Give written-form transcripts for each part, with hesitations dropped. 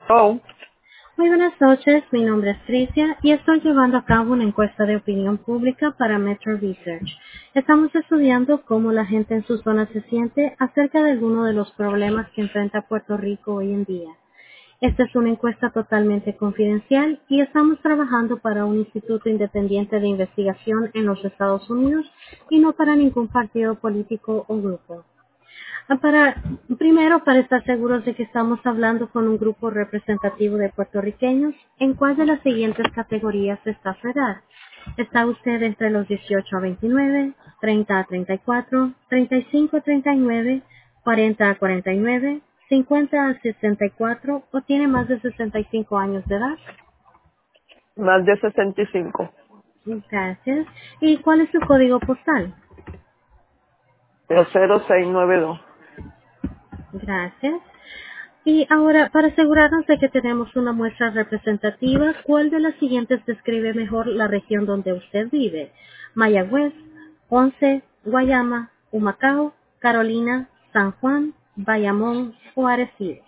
Oh, Muy buenas noches, mi nombre es Tricia y estoy llevando a cabo una encuesta de opinión pública para Metro Research. Estamos estudiando cómo la gente en su zona se siente acerca de algunos de los problemas que enfrenta Puerto Rico hoy en día. Esta es una encuesta totalmente confidencial y estamos trabajando para un instituto independiente de investigación en los Estados Unidos y no para ningún partido político o grupo. Primero, para estar seguros de que estamos hablando con un grupo representativo de puertorriqueños, ¿en cuál de las siguientes categorías está su edad? ¿Está usted entre los 18 a 29, 30 a 34, 35 a 39, 40 a 49, 50 a 64 o tiene más de 65 años de edad? más de 65. Gracias. ¿Y cuál es su código postal? El 0692. Gracias. Y ahora, para asegurarnos de que tenemos una muestra representativa, ¿cuál de las siguientes describe mejor la región donde usted vive? Mayagüez, Ponce, Guayama, Humacao, Carolina, San Juan, Bayamón o Arecibo.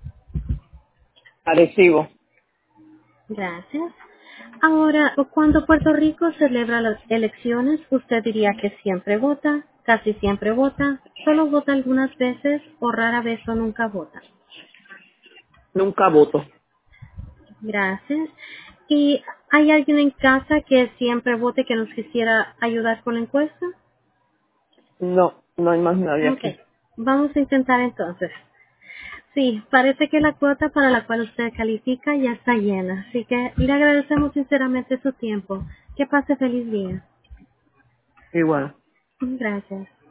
Arecibo. Gracias. Ahora, cuando Puerto Rico celebra las elecciones, ¿usted diría que siempre vota, casi siempre vota, solo vota algunas veces o rara vez o nunca vota? Nunca voto. Gracias. ¿Y hay alguien en casa que siempre vote que nos quisiera ayudar con la encuesta? No, no hay más nadie Ok, aquí. vamos a intentar entonces. Sí, parece que la cuota para la cual usted califica ya está llena, así que le agradecemos sinceramente su tiempo. Que pase feliz día. Igual. Gracias.